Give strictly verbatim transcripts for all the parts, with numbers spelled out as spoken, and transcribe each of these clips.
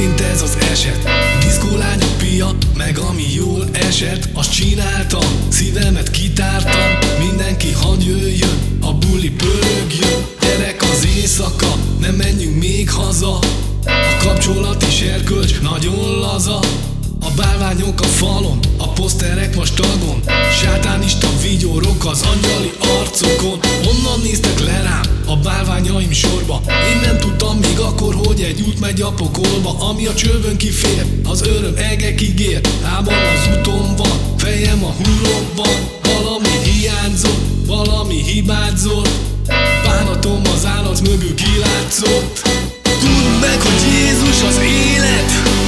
Történt ez az eset, diszkólányok pia, meg ami jól esett, azt csináltam, szívemet kitártam. Mindenki hadd jöjjön, a buli pörögjön. Gyerek az éjszaka, nem menjünk még haza. A kapcsolat is erkölcs, nagyon laza. A bálványok a falon, a poszterek vastagon, sátánista vigyorok az angyali arcokon. Honnan néztek le rám a bálványaim sorba? Én nem tudtam még akkor, hogy egy út megy a pokolba. Ami a csövön kifér, az öröm egekig ér. Lábam az úton van, fejem a hurokban. Valami hiányzott, valami hibázott. Bánatom az állat mögül kilátszott. Tudd meg, hogy Jézus az élet.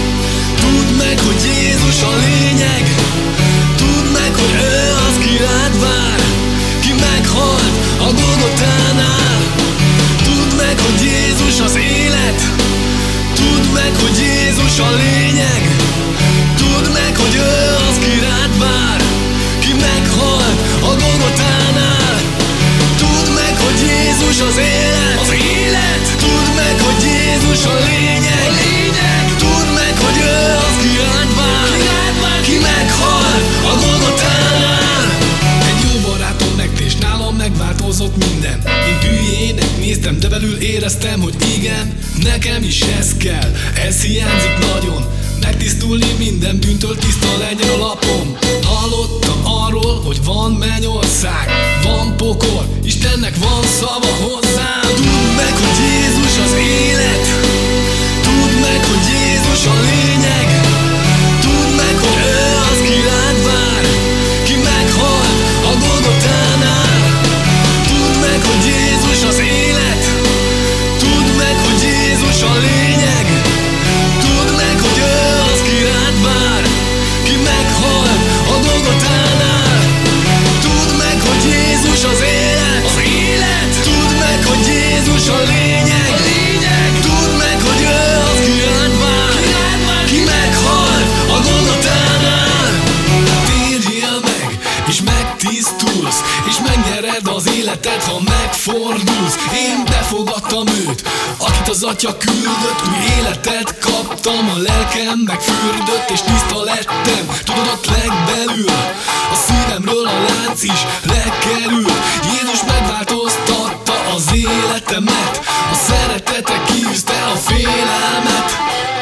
Tudd meg, hogy Jézus a lényeg. Tudd meg, hogy ő az, ki rád vár, ki meghalt a Golgotánál. Tudd meg, hogy Jézus az élet. Tudd meg, hogy Jézus a lényeg. Tudd meg, hogy ő az, ki rád vár, ki meghalt a Golgotánál. Tudd meg, hogy Jézus az élet, az élet. Tudd meg, hogy Jézus a lényeg, a lényeg. Tudd meg, hogy ő az, ki rád vár, ki, rád vár, ki meghalt a Golgotánál. Egy jó barátom megtés, nálam megváltozott minden. Én hülyének néztem, de belül éreztem, hogy igen, nekem is ez kell, ez hiányzik nagyon. Megtisztulni, minden bűntől tiszta legyen a lapom. Hallottam arról, hogy van mennyország, van pokol, Istennek van szava hozzám. Tudd meg, hogy Jézus az élet. Tudd meg, hogy Jézus a lényeg. Tudd meg, hogy ő az, ki rád vár, ki meghalt a Golgotánál. Tudd meg, hogy Jézus az élet. Tudd meg, hogy Jézus a lényeg. Tudd meg, hogy ő az, ki rád vár, ki meghalt a Golgotánál. Tudd meg, hogy Jézus az élet, az élet. Tudd meg, hogy Jézus a lényeg, a lényeg. Tudd meg, hogy ő az, ki rád vár, ki, rád vár, ki meghalt a Golgotánál. Térjél meg, és megtisztulsz, és megnyered az életed, ha megfordulsz. Én befogadtam őt, akit az Atya küldött. Új életet kaptam, a lelkem megfürdött, és tiszta lettem, tudod, ott legbelül. A szívemről a lánc is lekerült. Jézus megváltoztatta az életemet, a szeretete kiűzte a félelmet.